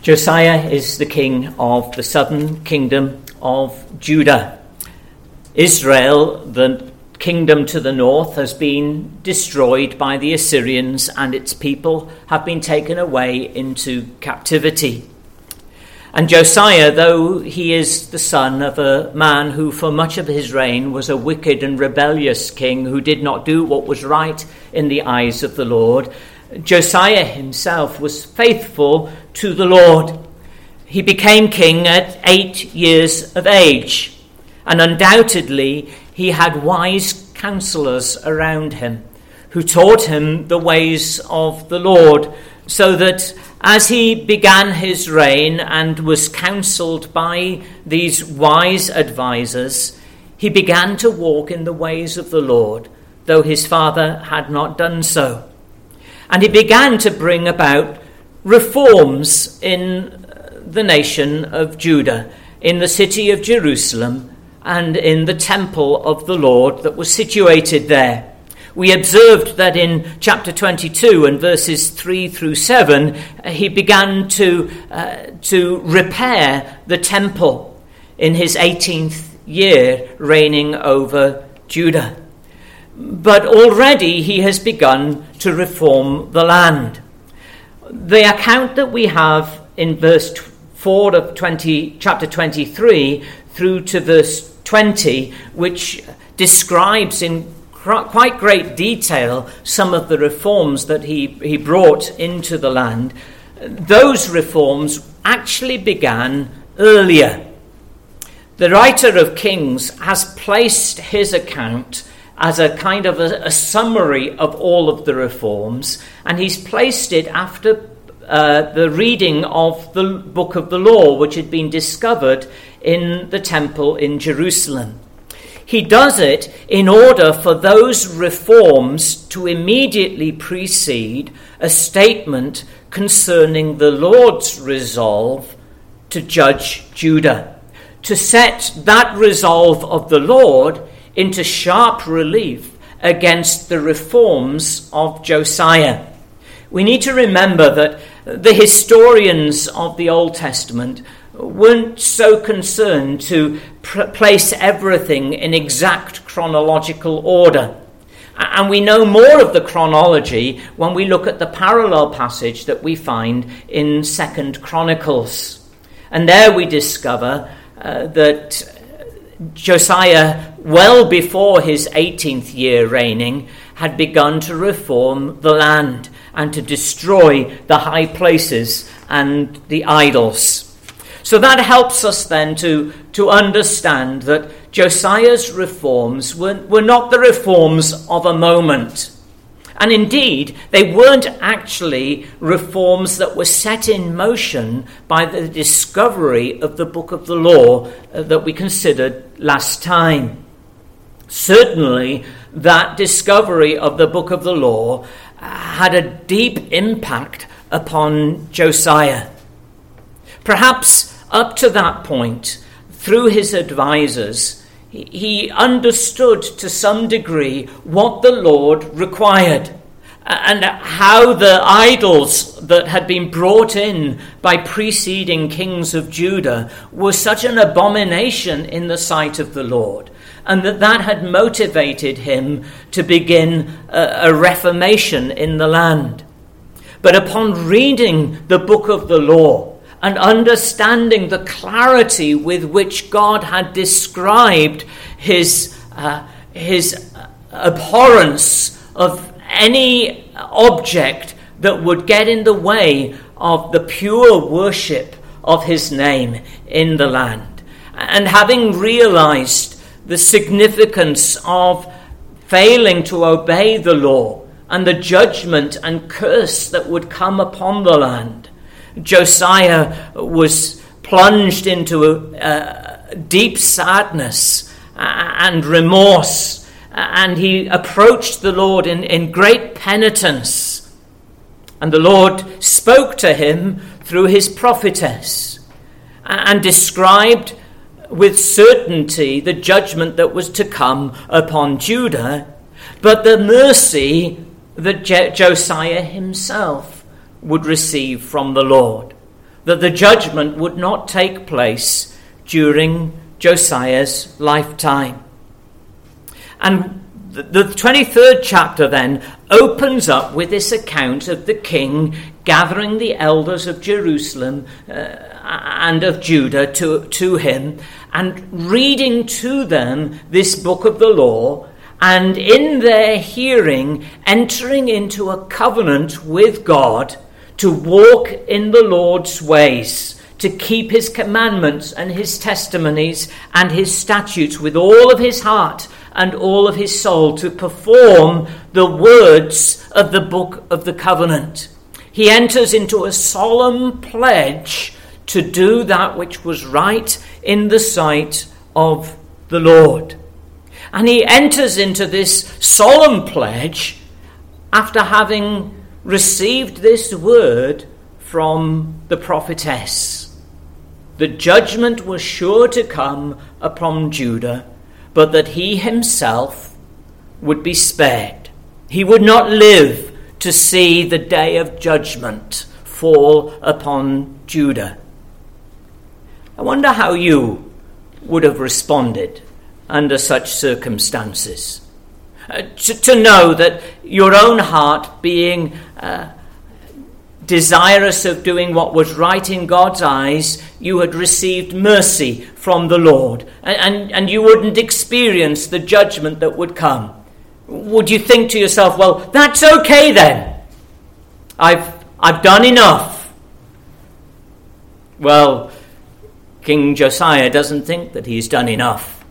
Josiah is the king of the southern kingdom of Judah. Israel, the kingdom to the north, has been destroyed by the Assyrians, and its people have been taken away into captivity. And Josiah, though he is the son of a man who for much of his reign was a wicked and rebellious king who did not do what was right in the eyes of the Lord, Josiah himself was faithful to the Lord. He became king at 8 years of age, and undoubtedly he had wise counselors around him who taught him the ways of the Lord, so that as he began his reign and was counseled by these wise advisors, he began to walk in the ways of the Lord, though his father had not done so. And he began to bring about reforms in the nation of Judah, in the city of Jerusalem, and in the temple of the Lord that was situated there. We observed that in chapter 22 and verses 3 through 7, he began to repair the temple in his 18th year reigning over Judah. But already he has begun to reform the land. The account that we have in verse 4 of chapter 23 through to verse 20, which describes in quite great detail some of the reforms that he brought into the land, those reforms actually began earlier. The writer of Kings has placed his account as a kind of a summary of all of the reforms, and he's placed it after the reading of the book of the law, which had been discovered in the temple in Jerusalem. He does it in order for those reforms to immediately precede a statement concerning the Lord's resolve to judge Judah, to set that resolve of the Lord into sharp relief against the reforms of Josiah. We need to remember that the historians of the Old Testament weren't so concerned to place everything in exact chronological order. And we know more of the chronology when we look at the parallel passage that we find in 2 Chronicles. And there we discover that Josiah, well before his 18th year reigning, had begun to reform the land and to destroy the high places and the idols. So that helps us then to understand that Josiah's reforms were not the reforms of a moment. And indeed, they weren't actually reforms that were set in motion by the discovery of the book of the law that we considered last time. Certainly, that discovery of the book of the law had a deep impact upon Josiah. Perhaps up to that point, through his advisors, he understood to some degree what the Lord required and how the idols that had been brought in by preceding kings of Judah were such an abomination in the sight of the Lord, and that had motivated him to begin a reformation in the land. But upon reading the book of the law and understanding the clarity with which God had described his abhorrence of any object that would get in the way of the pure worship of his name in the land, and having realized the significance of failing to obey the law and the judgment and curse that would come upon the land, Josiah was plunged into a deep sadness and remorse, and he approached the Lord in great penitence. And the Lord spoke to him through his prophetess and described with certainty the judgment that was to come upon Judah, but the mercy that Josiah himself would receive from the Lord. that the judgment would not take place during Josiah's lifetime. And the 23rd chapter then opens up with this account of the king gathering the elders of Jerusalem and of Judah to him and reading to them this book of the law, and in their hearing entering into a covenant with God to walk in the Lord's ways, to keep his commandments and his testimonies and his statutes with all of his heart and all of his soul, to perform the words of the book of the covenant. He enters into a solemn pledge to do that which was right in the sight of the Lord. And he enters into this solemn pledge after having received this word from the prophetess. The judgment was sure to come upon Judah, but that he himself would be spared. He would not live to see the day of judgment fall upon Judah. I wonder how you would have responded under such circumstances. To know that your own heart, being desirous of doing what was right in God's eyes, you had received mercy from the Lord, and you wouldn't experience the judgment that would come. Would you think to yourself, well, that's okay then. I've done enough. Well, King Josiah doesn't think that he's done enough.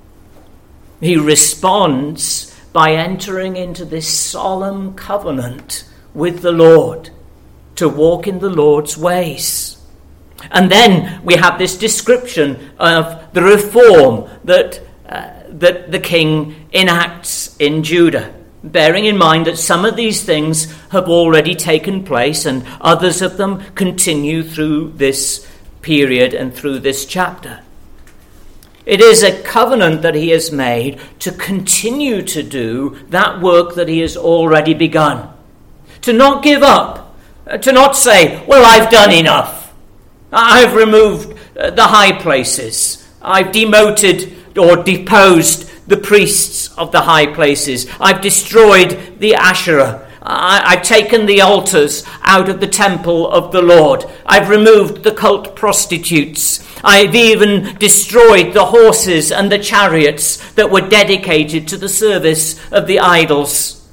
He responds by entering into this solemn covenant with the Lord to walk in the Lord's ways. And then we have this description of the reform that the king enacts in Judah, bearing in mind that some of these things have already taken place and others of them continue through this period and through this chapter. It is a covenant that he has made to continue to do that work that he has already begun, to not give up, to not say, well, I've done enough. I've removed the high places. I've demoted or deposed the priests of the high places. I've destroyed the Asherah. I've taken the altars out of the temple of the Lord. I've removed the cult prostitutes. I've even destroyed the horses and the chariots that were dedicated to the service of the idols.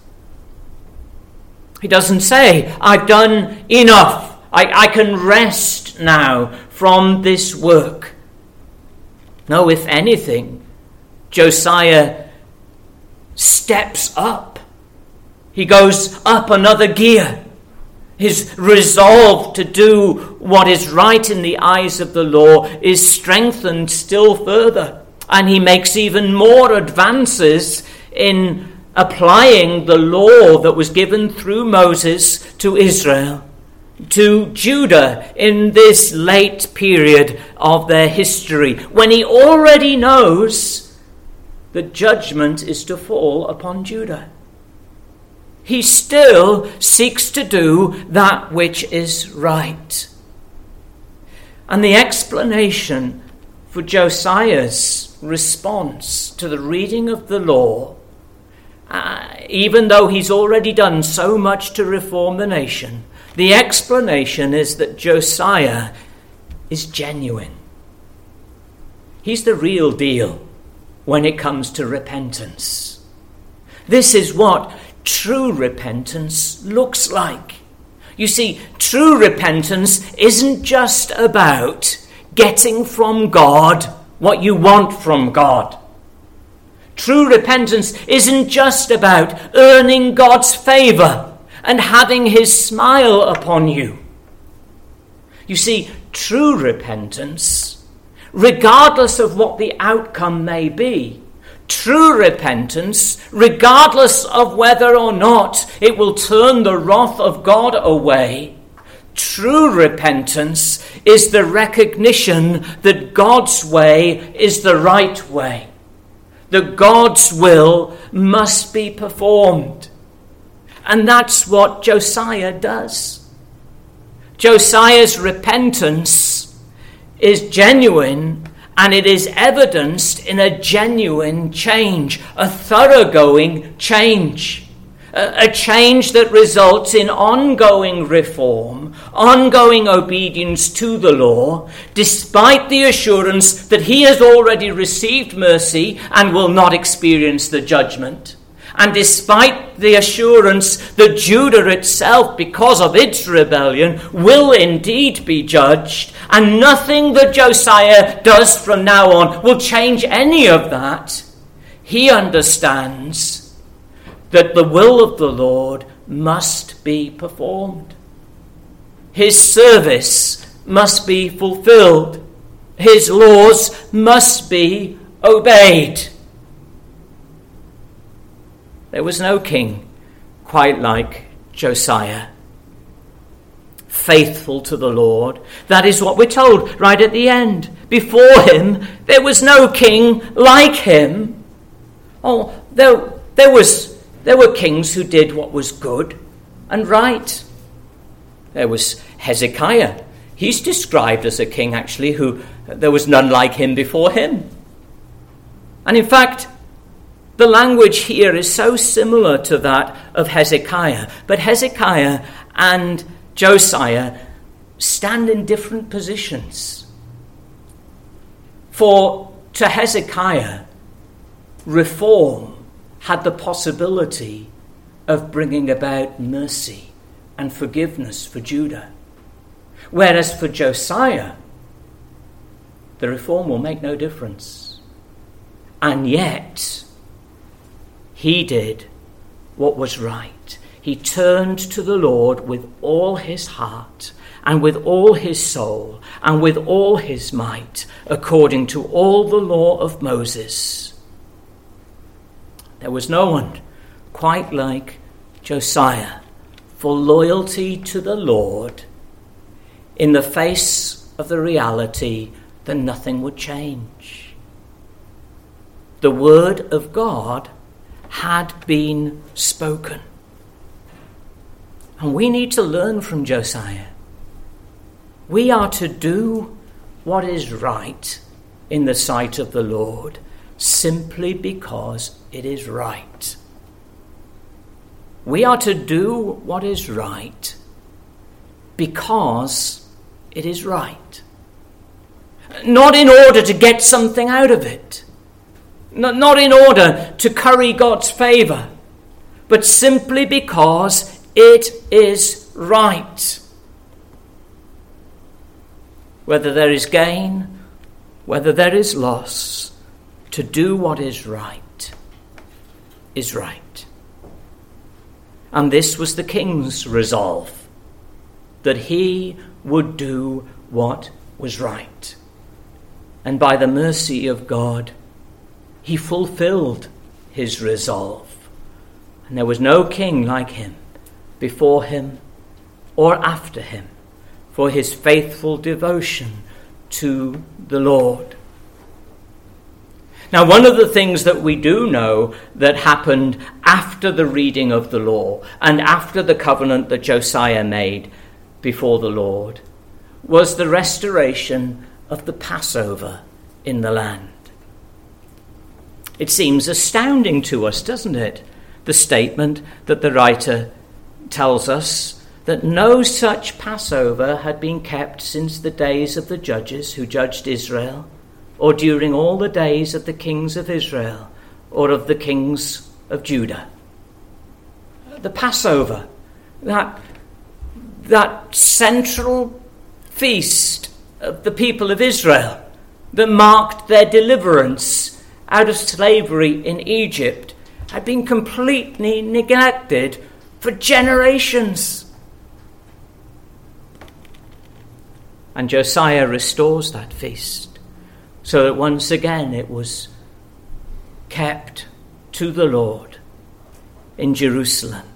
He doesn't say, I've done enough. I can rest now from this work. No, if anything, Josiah steps up. He goes up another gear. His resolve to do what is right in the eyes of the law is strengthened still further. And he makes even more advances in applying the law that was given through Moses to Israel, to Judah in this late period of their history, when he already knows that judgment is to fall upon Judah. He still seeks to do that which is right. And the explanation for Josiah's response to the reading of the law, even though he's already done so much to reform the nation, the explanation is that Josiah is genuine. He's the real deal when it comes to repentance. This is what true repentance looks like. You see, true repentance isn't just about getting from God what you want from God. True repentance isn't just about earning God's favor and having his smile upon you. You see, true repentance, regardless of what the outcome may be, true repentance, regardless of whether or not it will turn the wrath of God away, true repentance is the recognition that God's way is the right way, that God's will must be performed. And that's what Josiah does. Josiah's repentance is genuine, and it is evidenced in a genuine change, a thoroughgoing change. A change that results in ongoing reform, ongoing obedience to the law, despite the assurance that he has already received mercy and will not experience the judgment. And despite the assurance that Judah itself, because of its rebellion, will indeed be judged, and nothing that Josiah does from now on will change any of that, he understands that the will of the Lord must be performed. His service must be fulfilled. His laws must be obeyed. There was no king quite like Josiah, faithful to the Lord. That is what we're told right at the end. Before him, there was no king like him. Oh, there were kings who did what was good and right. There was Hezekiah. He's described as a king, actually, who there was none like him before him. And in fact, the language here is so similar to that of Hezekiah. But Hezekiah and Josiah stand in different positions. For to Hezekiah, reform had the possibility of bringing about mercy and forgiveness for Judah. Whereas for Josiah, the reform will make no difference. And yet, he did what was right. He turned to the Lord with all his heart and with all his soul and with all his might, according to all the law of Moses. There was no one quite like Josiah for loyalty to the Lord in the face of the reality that nothing would change. The word of God had been spoken. And we need to learn from Josiah. We are to do what is right in the sight of the Lord, simply because it is right. We are to do what is right because it is right. Not in order to get something out of it. Not in order to curry God's favour, but simply because it is right. Whether there is gain, whether there is loss, to do what is right is right. And this was the king's resolve, that he would do what was right. And by the mercy of God, he fulfilled his resolve. And there was no king like him, before him or after him, for his faithful devotion to the Lord. Now, one of the things that we do know that happened after the reading of the law and after the covenant that Josiah made before the Lord was the restoration of the Passover in the land. It seems astounding to us, doesn't it? The statement that the writer tells us that no such Passover had been kept since the days of the judges who judged Israel, or during all the days of the kings of Israel, or of the kings of Judah. The Passover, that central feast of the people of Israel that marked their deliverance out of slavery in Egypt, had been completely neglected for generations. And Josiah restores that feast so that once again it was kept to the Lord in Jerusalem.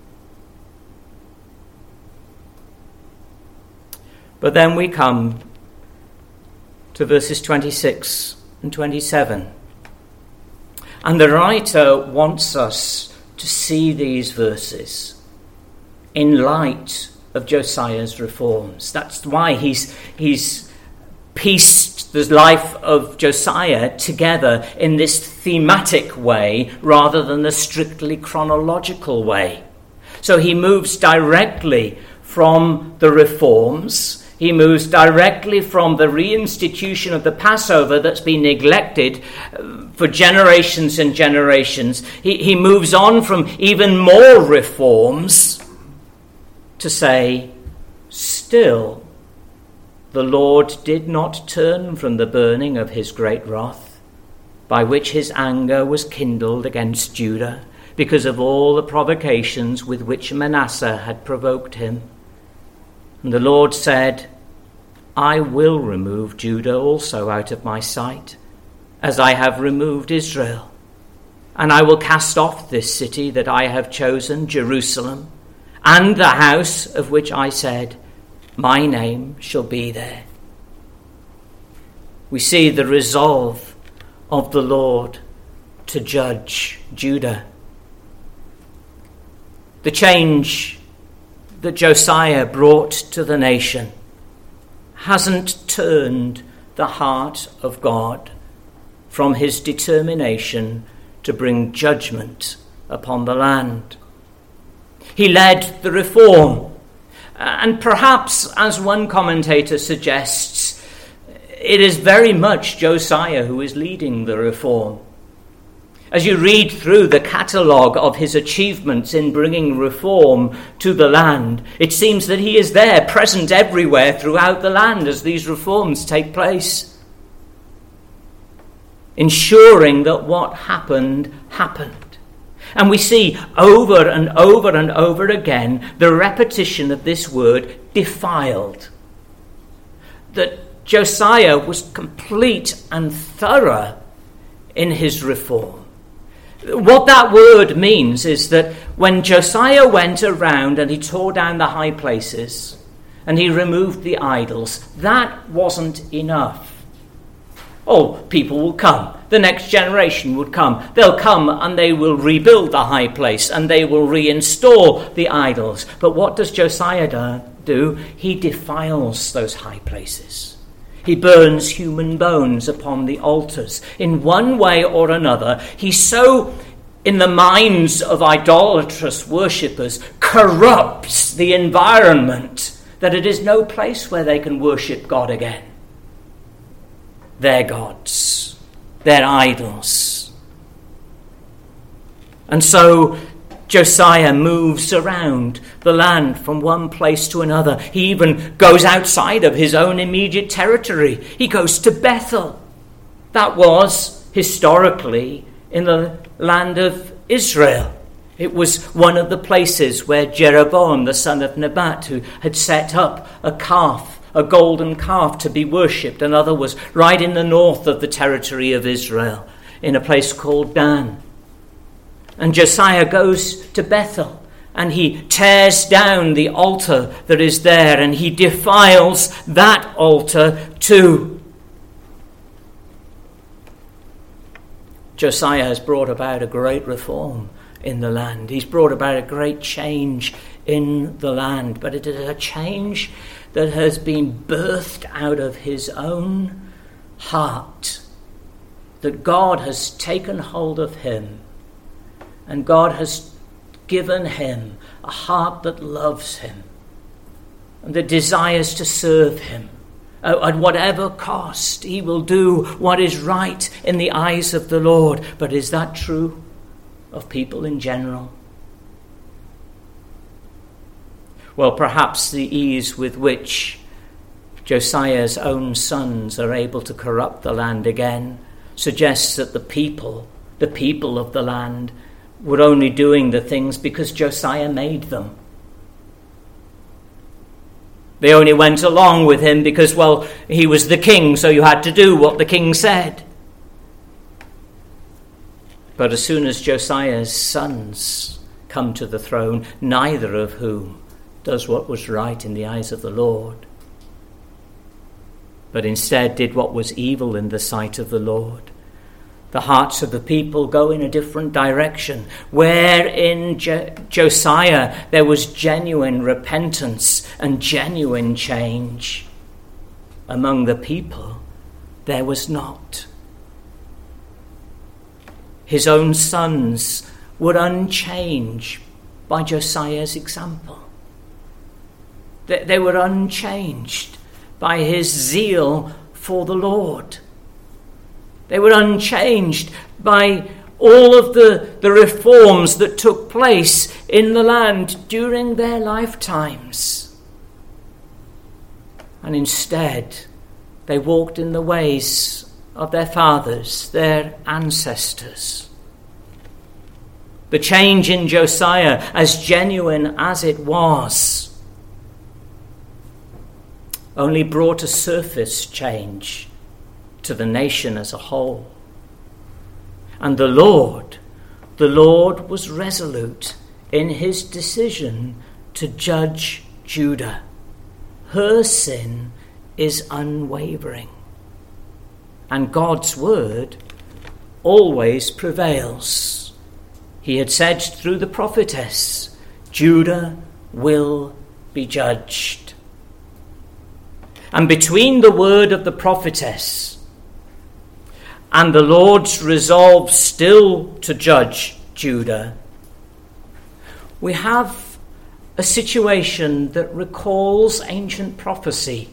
But then we come to verses 26 and 27. And the writer wants us to see these verses in light of Josiah's reforms. That's why he's pieced the life of Josiah together in this thematic way rather than the strictly chronological way. So he moves directly from the reforms. He moves directly from the reinstitution of the Passover that's been neglected for generations and generations. He moves on from even more reforms to say, still, the Lord did not turn from the burning of his great wrath, by which his anger was kindled against Judah, because of all the provocations with which Manasseh had provoked him. And the Lord said, I will remove Judah also out of my sight, as I have removed Israel. And I will cast off this city that I have chosen, Jerusalem, and the house of which I said, my name shall be there. We see the resolve of the Lord to judge Judah. The change that Josiah brought to the nation hasn't turned the heart of God from his determination to bring judgment upon the land. He led the reform, and perhaps, as one commentator suggests, it is very much Josiah who is leading the reform. As you read through the catalogue of his achievements in bringing reform to the land, it seems that he is there, present everywhere throughout the land as these reforms take place, ensuring that what happened, happened. And we see over and over and over again the repetition of this word, defiled. That Josiah was complete and thorough in his reform. What that word means is that when Josiah went around and he tore down the high places and he removed the idols, that wasn't enough. Oh, people will come. The next generation would come. They'll come and they will rebuild the high place and they will reinstall the idols. But what does Josiah do? He defiles those high places. He burns human bones upon the altars. In one way or another, he so, in the minds of idolatrous worshippers, corrupts the environment that it is no place where they can worship God again. Their gods, their idols. And so Josiah moves around the land from one place to another. He even goes outside of his own immediate territory. He goes to Bethel. That was historically in the land of Israel. It was one of the places where Jeroboam, the son of Nebat, who had set up a calf, a golden calf to be worshipped. Another was right in the north of the territory of Israel, in a place called Dan. And Josiah goes to Bethel and he tears down the altar that is there and he defiles that altar too. Josiah has brought about a great reform in the land. He's brought about a great change in the land, but it is a change that has been birthed out of his own heart, that God has taken hold of him. And God has given him a heart that loves him and that desires to serve him. At whatever cost, he will do what is right in the eyes of the Lord. But is that true of people in general? Well, perhaps the ease with which Josiah's own sons are able to corrupt the land again suggests that the people of the land were only doing the things because Josiah made them. They only went along with him because, well, he was the king, so you had to do what the king said. But as soon as Josiah's sons come to the throne, neither of whom does what was right in the eyes of the Lord, but instead did what was evil in the sight of the Lord, The hearts of the people go in a different direction. Where in Josiah there was genuine repentance and genuine change, among the people there was not. His own sons were unchanged by Josiah's example. They were unchanged by his zeal for the Lord. They were unchanged by all of the reforms that took place in the land during their lifetimes. And instead, they walked in the ways of their fathers, their ancestors. The change in Josiah, as genuine as it was, only brought a surface change to the nation as a whole. And the Lord was resolute in his decision to judge Judah. Her sin is unwavering, and God's word always prevails. He had said through the prophetess, Judah will be judged. And between the word of the prophetess and the Lord's resolve still to judge Judah, we have a situation that recalls ancient prophecy.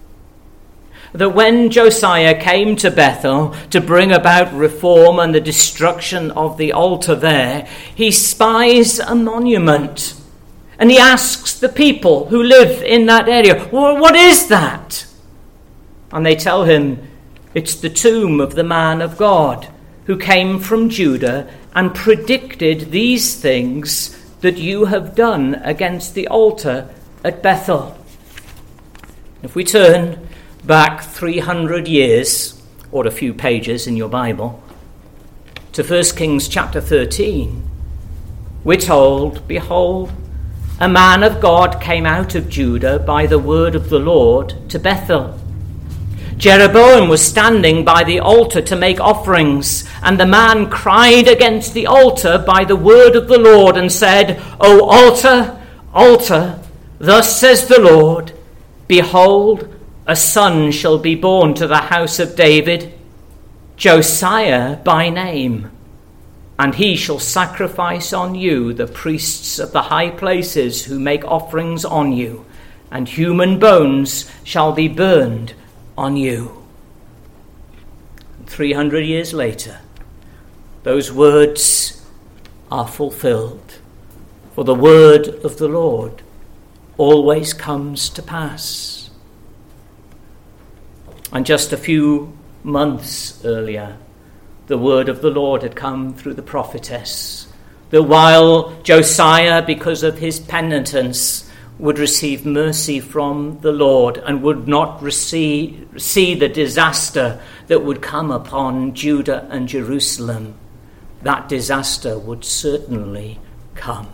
That when Josiah came to Bethel to bring about reform and the destruction of the altar there, he spies a monument and he asks the people who live in that area, well, what is that? And they tell him, it's the tomb of the man of God who came from Judah and predicted these things that you have done against the altar at Bethel. If we turn back 300 years, or a few pages in your Bible, to 1 Kings chapter 13, we're told, behold, a man of God came out of Judah by the word of the Lord to Bethel. Jeroboam was standing by the altar to make offerings, and the man cried against the altar by the word of the Lord and said, O altar, altar, thus says the Lord, behold, a son shall be born to the house of David, Josiah by name, and he shall sacrifice on you the priests of the high places who make offerings on you, and human bones shall be burned on you. 300 years later, those words are fulfilled, for the word of the Lord always comes to pass. And just a few months earlier, the word of the Lord had come through the prophetess, that while Josiah, because of his penitence, would receive mercy from the Lord and would not see the disaster that would come upon Judah and Jerusalem, that disaster would certainly come.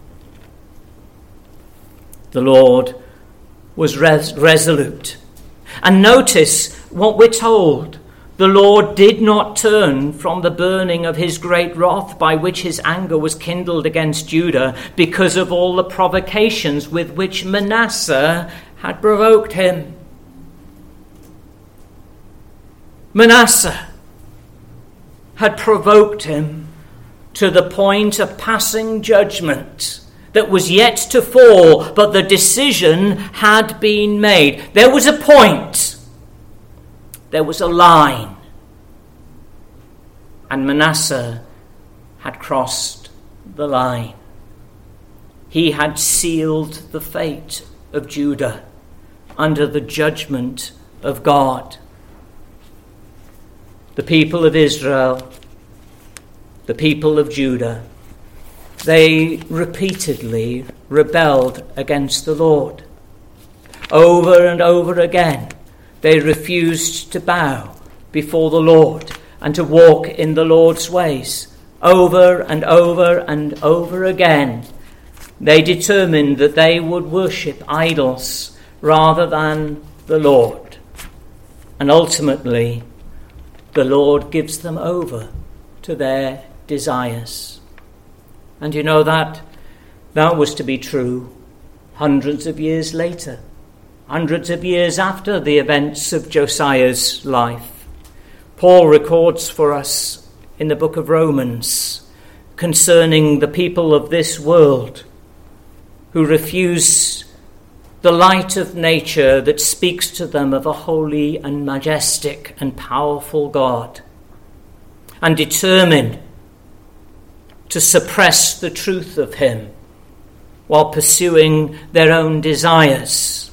The Lord was resolute. And notice what we're told. The Lord did not turn from the burning of his great wrath by which his anger was kindled against Judah because of all the provocations with which Manasseh had provoked him. Manasseh had provoked him to the point of passing judgment that was yet to fall, but the decision had been made. There was a point. There was a line, and Manasseh had crossed the line. He had sealed the fate of Judah under the judgment of God. The people of Israel, the people of Judah, they repeatedly rebelled against the Lord. Over and over again, they refused to bow before the Lord and to walk in the Lord's ways. Over and over and over again, they determined that they would worship idols rather than the Lord. And ultimately, the Lord gives them over to their desires. And you know that was to be true hundreds of years later, hundreds of years after the events of Josiah's life. Paul records for us in the book of Romans concerning the people of this world who refuse the light of nature that speaks to them of a holy and majestic and powerful God, and determined to suppress the truth of him while pursuing their own desires.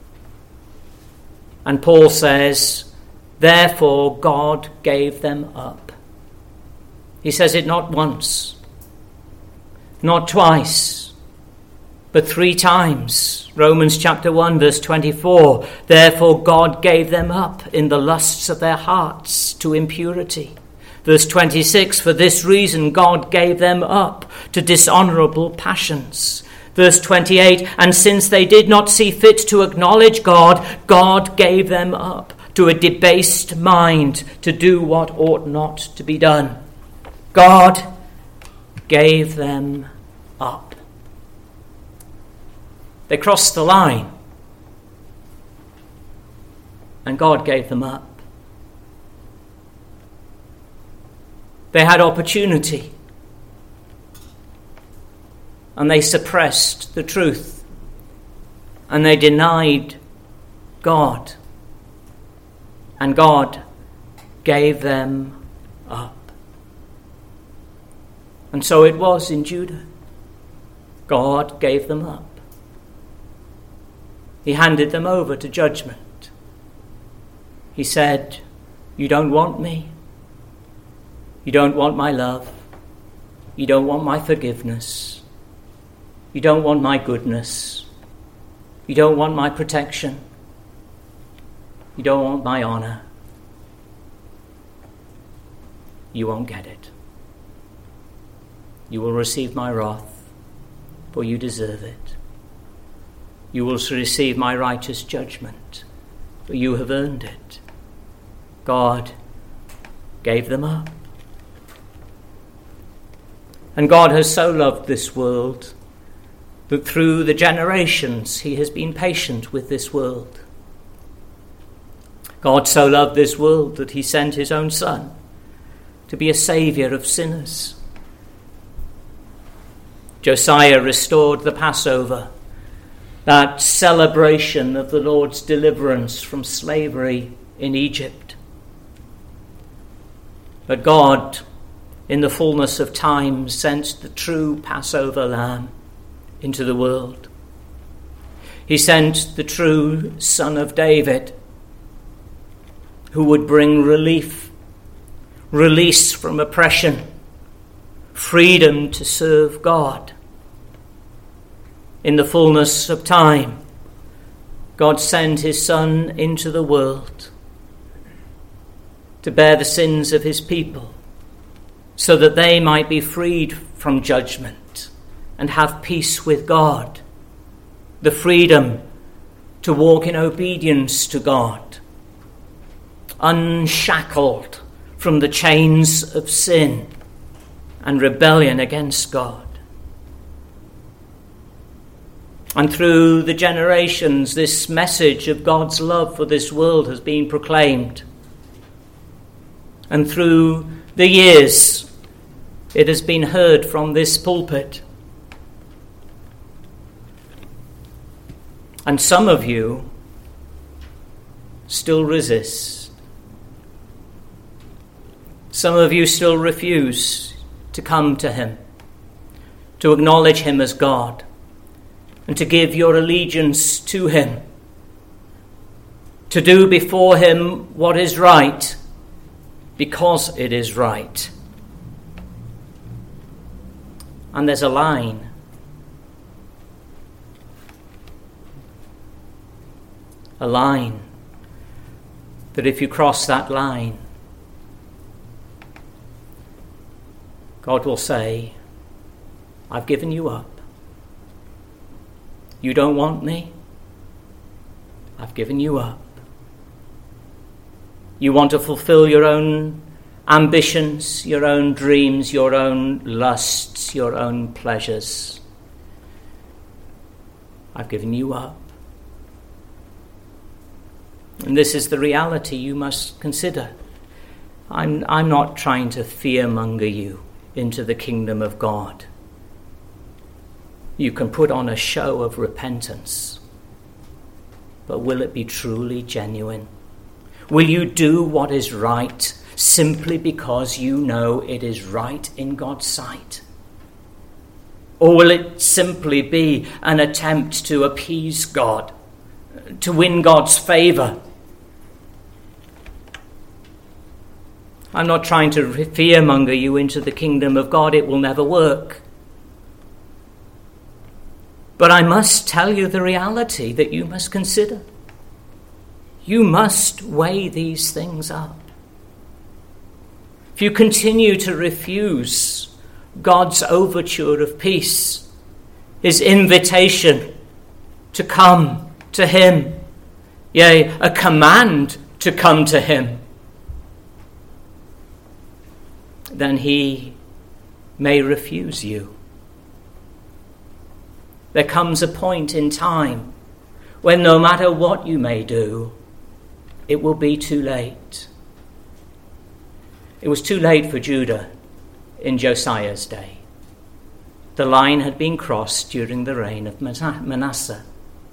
And Paul says, therefore God gave them up. He says it not once, not twice, but 3 times. Romans chapter 1 verse 24, therefore God gave them up in the lusts of their hearts to impurity. Verse 26, for this reason God gave them up to dishonorable passions. Verse 28, and since they did not see fit to acknowledge God, God gave them up to a debased mind to do what ought not to be done. God gave them up. They crossed the line, and God gave them up. They had opportunity, and they suppressed the truth, and they denied God, and God gave them up. And so it was in Judah. God gave them up. He handed them over to judgment. He said, you don't want me. You don't want my love. You don't want my forgiveness. You don't want my goodness. You don't want my protection. You don't want my honor. You won't get it. You will receive my wrath, for you deserve it. You will receive my righteous judgment, for you have earned it. God gave them up. And God has so loved this world that through the generations he has been patient with this world. God so loved this world that he sent his own Son to be a saviour of sinners. Josiah restored the Passover, that celebration of the Lord's deliverance from slavery in Egypt. But God, in the fullness of time, sent the true Passover lamb into the world. He sent the true Son of David, who would bring relief, release from oppression, freedom to serve God. In the fullness of time, God sent his Son into the world to bear the sins of his people, so that they might be freed from judgment and have peace with God, the freedom to walk in obedience to God, unshackled from the chains of sin and rebellion against God. And through the generations, this message of God's love for this world has been proclaimed. And through the years, it has been heard from this pulpit. And some of you still resist. Some of you still refuse to come to him, to acknowledge him as God, and to give your allegiance to him, to do before him what is right, because it is right. And there's a line. A line that if you cross that line, God will say, I've given you up. You don't want me? I've given you up. You want to fulfill your own ambitions, your own dreams, your own lusts, your own pleasures. I've given you up. And this is the reality you must consider. I'm not trying to fearmonger you into the kingdom of God. You can put on a show of repentance, but will it be truly genuine? Will you do what is right simply because you know it is right in God's sight? Or will it simply be an attempt to appease God, to win God's favor? I'm not trying to fearmonger you into the kingdom of God. It will never work. But I must tell you the reality that you must consider. You must weigh these things up. If you continue to refuse God's overture of peace, his invitation to come to him, yea, a command to come to him, then he may refuse you. There comes a point in time when no matter what you may do, it will be too late. It was too late for Judah in Josiah's day. The line had been crossed during the reign of Manasseh.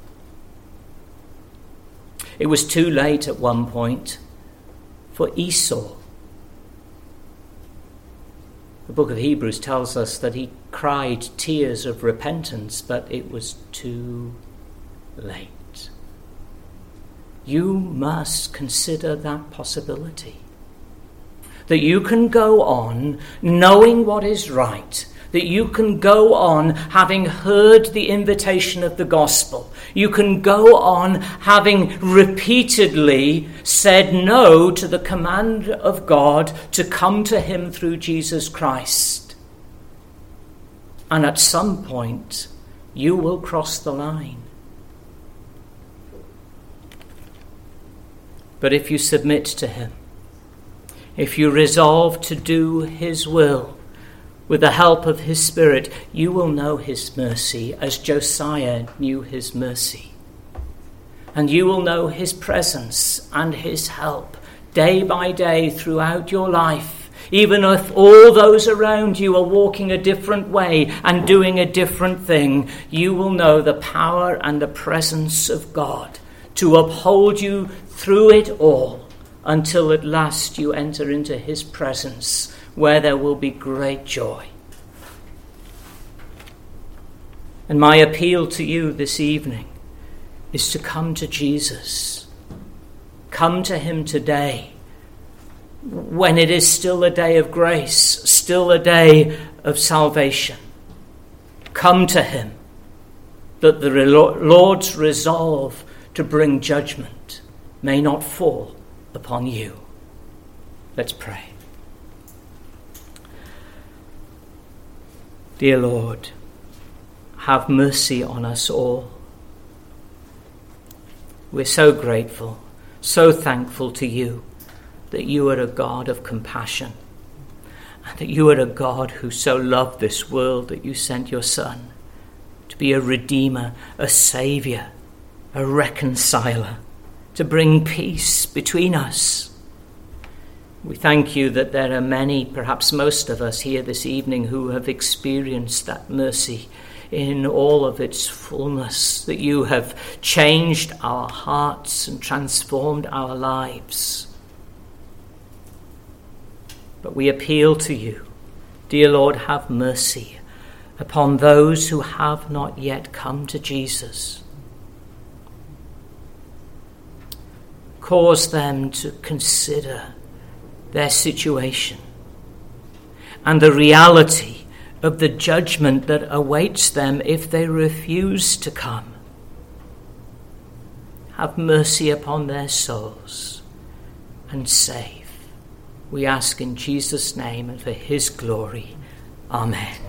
It was too late at one point for Esau. The book of Hebrews tells us that he cried tears of repentance, but it was too late. You must consider that possibility. That you can go on knowing what is right, that you can go on having heard the invitation of the gospel. You can go on having repeatedly said no to the command of God to come to him through Jesus Christ. And at some point, you will cross the line. But if you submit to him, if you resolve to do his will with the help of his Spirit, you will know his mercy as Josiah knew his mercy. And you will know his presence and his help day by day throughout your life. Even if all those around you are walking a different way and doing a different thing, you will know the power and the presence of God to uphold you through it all, until at last you enter into his presence, where there will be great joy. And my appeal to you this evening is to come to Jesus. Come to him today, when it is still a day of grace, still a day of salvation. Come to him, that the Lord's resolve to bring judgment may not fall upon you. Let's pray. Dear Lord, have mercy on us all. We're so grateful, so thankful to you that you are a God of compassion, and that you are a God who so loved this world that you sent your Son to be a redeemer, a saviour, a reconciler, to bring peace between us. We thank you that there are many, perhaps most of us here this evening, who have experienced that mercy in all of its fullness, that you have changed our hearts and transformed our lives. But we appeal to you, dear Lord, have mercy upon those who have not yet come to Jesus. Cause them to consider their situation and the reality of the judgment that awaits them if they refuse to come. Have mercy upon their souls and save. We ask in Jesus' name and for his glory. Amen.